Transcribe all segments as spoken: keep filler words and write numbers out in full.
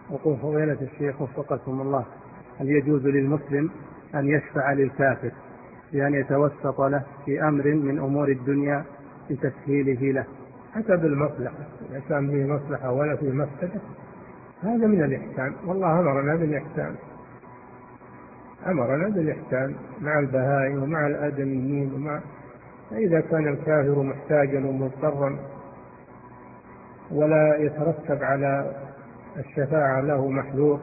يقول فضيلة الشيخ وفقكم الله، هل يجوز للمسلم أن يشفع للكافر بأن يتوسط له في أمر من أمور الدنيا لتسهيله له؟ حسب المصلحة، إذا كان فيه مصلحة ولا فيه مفسدة هذا من الإحسان، والله أمرنا بالإحسان، أمرنا بالإحسان مع البهائم ومع الآدميين ومع، فإذا كان الكافر محتاجا ومضطرا ولا يترتب على الشفاعة له محذور،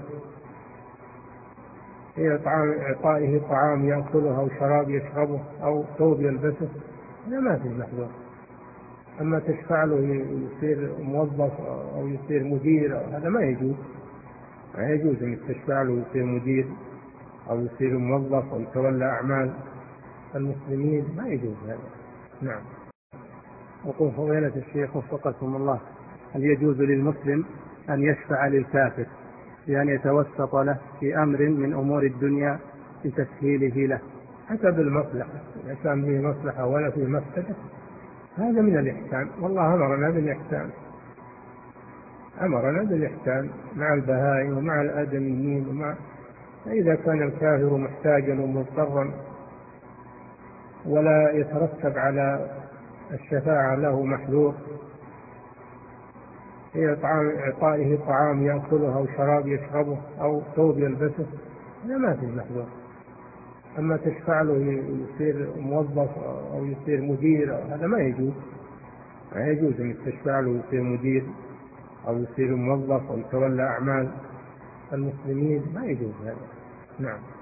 هي إعطائه طعام يأكله أو شراب يشربه أو ثوب يلبسه، هذا ما فيه محذور. أما تشفع له يصير موظف أو يصير مدير هذا ما يجوز، ما يجوز أن تشفع له يصير مدير أو يصير موظف أو يتولى أعمال المسلمين، ما يجوز هذا. نعم. يقول فضيلة الشيخ وفقكم الله، هل يجوز للمسلم أن يشفع للكافر بأن يتوسط له في أمر من أمور الدنيا لتسهيله له؟ حسب المصلحة، إذا كان فيه مصلحة ولا فيه مفسدة هذا من الإحسان، والله أمرنا بالإحسان، أمرنا بالإحسان مع البهائم ومع الآدميين ومع، فإذا كان الكافر محتاجا ومضطرا ولا يترتب على الشفاعة له محذور، هي إعطائه طعام يأكله أو شراب يشربه أو ثوب يلبسه، هذا ما فيه محذور. أما تشفع له يصير موظف أو يصير مدير هذا ما يجوز، ما يجوز أن تشفع له يصير مدير أو يصير موظف أو يتولى أعمال المسلمين، ما يجوز هذا. نعم.